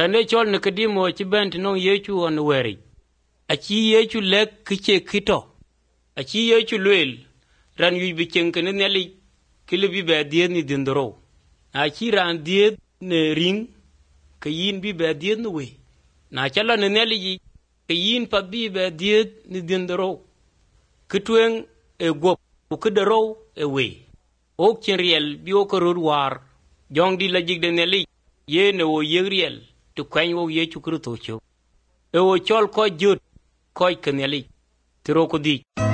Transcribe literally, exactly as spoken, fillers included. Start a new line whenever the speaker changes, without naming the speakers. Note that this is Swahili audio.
rane chol Nikodimo ci bent no Yesu on weri achi Yesu lek kiche kito achi Yesu lwel ran yu bi chenkene neli kile be die ni dindoro achi ran die ne ring ke yin bi be die no we na chala ne neli ke yin pa bi be die ni dindoro kitwen e gop ku kidero e we ok chenriel bi o korur war jong di la jigde neli ye ne wo yegriel to kwen wo Yesu Kristo cho e wo chol ko jot ko keneli tiro ko di